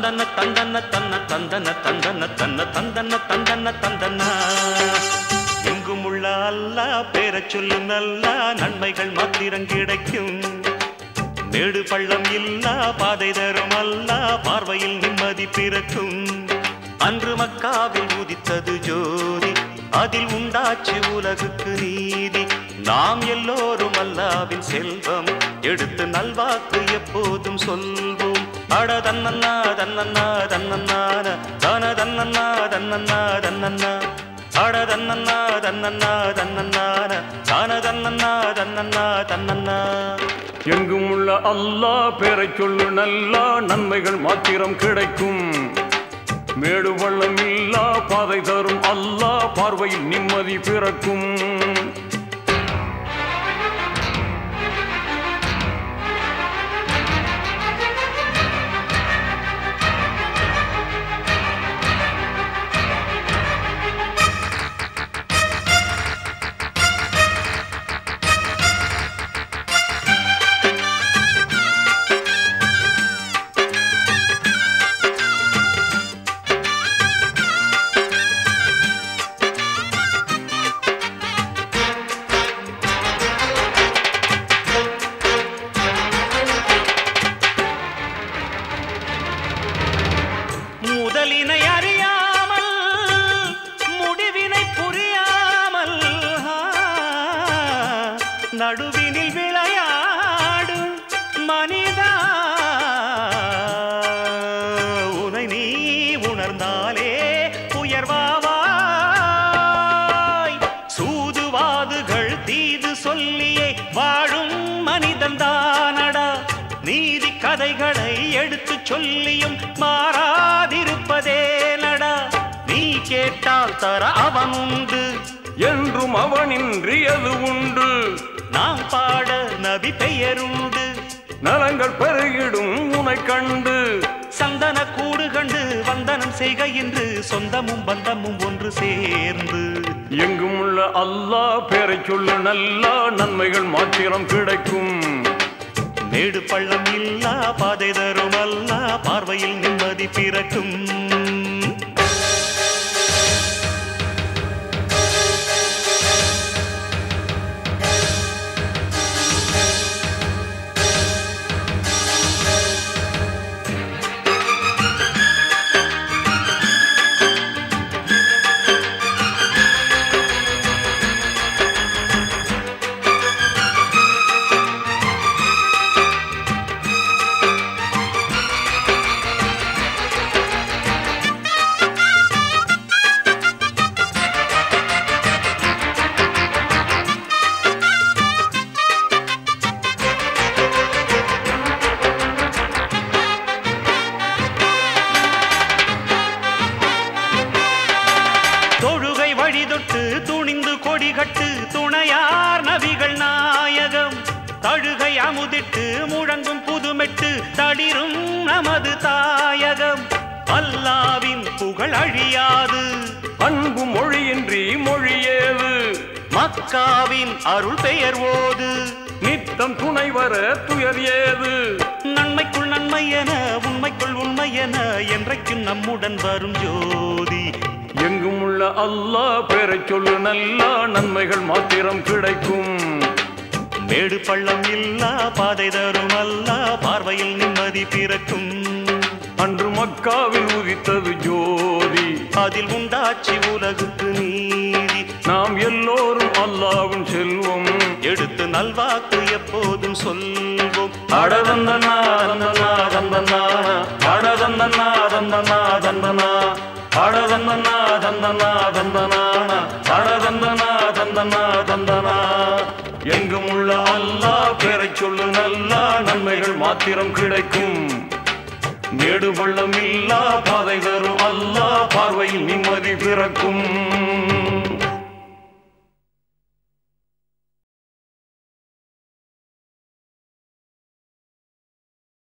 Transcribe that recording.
தந்தன தந்தன தன்ன தந்தன தந்தன தன்ன தந்தன தந்தன தந்தனா. எங்கும் உள்ள அல்லாஹ் பேரச் சொல்லு நல்லா நன்மைகள் மாத்திரம் கிடைக்கும். மேடு பள்ளம் இல்லா பாதை தரும் அல்லாஹ் பார்வையில் நிம்மதி பிறக்கும். அன்று மக்காவில் உதித்தது ஜோதி, அதில் உண்டாச்சு உலகுக்கு நீதி. நாம் எல்லோரும் அல்லாவின் செல்வம், எடுத்து நல்வாக்கு எப்போதும் சொல்வோம். அட தன்னன்னா தன்னன்னா தன்னன்னான தான தன்னன்னா தன்னன்னா தன்னன்னா. அட தன்னன்னா தன்னன்னா தன்னன்னான தான தன்னன்னா தன்னன்னா தன்னன்னா. எங்கும் உள்ள அல்லாஹ் பேரைச் சொல்லு நல்லா நன்மைகள் மாத்திரம் கிடைக்கும். மேடு பள்ளம் இல்லா பாதை தரும் அல்லாஹ் பார்வையில் நிம்மதி பிறக்கும். முதலினை அறியாமல் முடிவினை புரியாமல் நடுவினில் விளையாடும் மனிதா, உனை நீ உணர்ந்தாலே உயர்வாவாய். சூதுவாதுகள் தீது சொல்லியே வாழும் மனிதன் தானடா. நீதி கதைகளை எடுத்து சொல்லியும் மாறாதிருப்பதே நடா. நீ கேட்டால் தர அவன் உண்டு, என்றும் அவனின்றி அது உண்டு. நாம் பாட நபி பெயருண்டு, நலங்கள் பெருகிடும் உனை கண்டு. சந்தன கூடு கண்டு வந்தனம் செய்க என்று சொந்தமும் பந்தமும் ஒன்று சேர்ந்து. எங்கும் உள்ள அல்லாஹ் பேரைச் சொல்லு நல்லா நன்மைகள் மாத்திரம் கிடைக்கும். மேடு பள்ளம் இல்லா பாதை தரும் அல்லாஹ் பார்வையில் நிம்மதி பிறக்கும். வழிதொட்டு துணிந்து கொடி கட்டு துணையார் நபிகள் நாயகம். தழுகை அமுதிட்டு முழங்கும் புதுமெட்டு தளிரும் நமது தாயகம். அல்லாவின் புகழ் அழியாது, அன்பு மொழியின்றி மொழியேது. மக்காவின் அருள் பெயர் ஓது, நித்தம் துணை வர துயர் ஏது. நன்மைக்குள் நன்மை என உண்மைக்குள் உண்மை என என்றைக்கும் நம்முடன் வரும் ஜோதி. எங்கும் உள்ள அல்லாஹ் பேரைச் சொல்லு நல்லா நன்மைகள் மாத்திரம் கிடைக்கும். மேடு பள்ளம் இல்லா பாதை தரும் அல்லாஹ் பார்வையில் நிம்மதி பிறக்கும். அன்று மக்காவில் உதித்தது ஜோதி, அதில் உண்டாச்சு உலகுக்கு நீதி. நாம் எல்லோரும் அல்லாஹ்வின் செல்வம், எடுத்து நல்வாக்கு எப்போதும் சொல்வோம். அடதந்தனா தந்தனா தந்தனா அடதந்தனா தந்தனா தந்தனா அடதந்தனா தந்தனா தந்தனா அடதந்தனா தந்தனா தந்தனா. எங்கும் உள்ள அல்லாஹ் பேரைச் சொல்லு நல்லா நன்மைகள் மாத்திரம் கிடைக்கும். மேடு பள்ளம் இல்லா பாதை தரும் அல்லாஹ் பார்வையில் நிம்மதி பிறக்கும்.